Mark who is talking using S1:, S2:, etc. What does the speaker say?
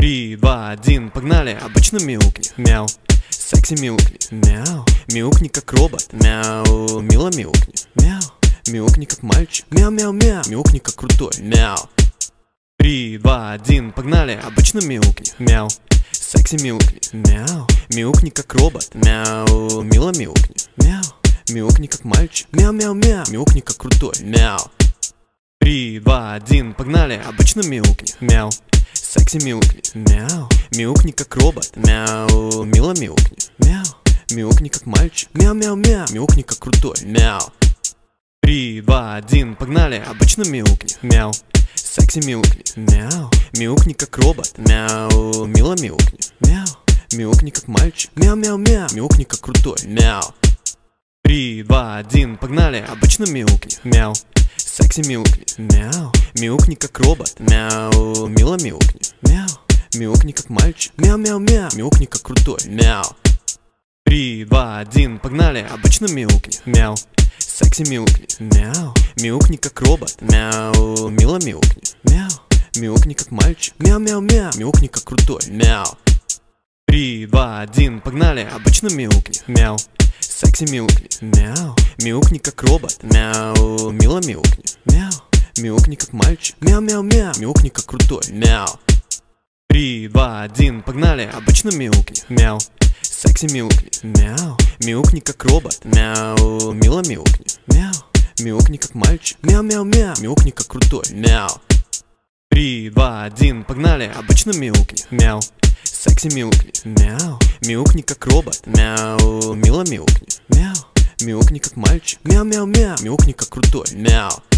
S1: 3, 2, 1, погнали. Обычно мяукни, мяу. Секси мяукни, мяу. Мяукни как робот, мяу. Мило мяукни, мяу. Мяукни как мальчик, мяу-мяу-мяу. Мяукни как крутой, мяу. 3, 2, 1, погнали. Обычно мяукни, мяу. Секси мяукни, мяу. Мяукни как робот, мяу. Мило мяукни, мяу. Мяукни как мальчик, мяу-мяу-мяу. Мяукни как крутой, мяу. 3, 2, 1, погнали. Обычно мяукни, мяу. Секси мяукни, мяу. Мяукни как робот, мяу. Мило мяукни, мяу. Мяукни как мальчик, мяу-мяу-мяу. Мяукни как крутой, мяу. 3, 2, 1, погнали. Обычно мяукни, мяу. Секси мяукни, мяу. Мяукни как робот, мяу. Мило мяукни, мяу. Мяукни как мальчик, мяу-мяу-мяу. Мяукни как крутой, мяу. 3, 2, 1, погнали. Обычно мяукни, мяу. Секси мяукни, мяу. Мяукни как робот, мяу. Мило мяукни, мяу. Мяукни как мальчик, мяу-мяу-мяу. Мяукни как крутой, мяу. 3, 2, 1, погнали. Обычно мяукни, мяу. Секси мяукни, мяу. Мяукни как робот, мяу. Мило мяукни, мяу. Мяукни как мальчик, мяу-мяу-мяу. Мяукни как крутой, мяу. 3, 2, 1, погнали. Обычно мяукни, мяу. Секси мяукни, мяу. Мяукни как робот, мяу. Мило мяукни, мяу. Мяукни как мальчик, мяу-мяу-мяу. Мяукни как крутой, мяу. 3, 2, 1, погнали. Обычно мяукни, мяу. Секси мяукни, мяу. Мяукни как робот, мяу. Мило мяукни, мяу. Мяукни как мальчик, мяу-мяу-мяу. Мяукни как крутой, мяу. 3, 2, 1, погнали. Обычно мяукни, мяу. Секси мяукни, мяу. Мяукни как робот, мяу. Мило мяукни, мяу. Мяукни как мальчик, мяу-мяу-мяу. Мяукни как крутой, мяу.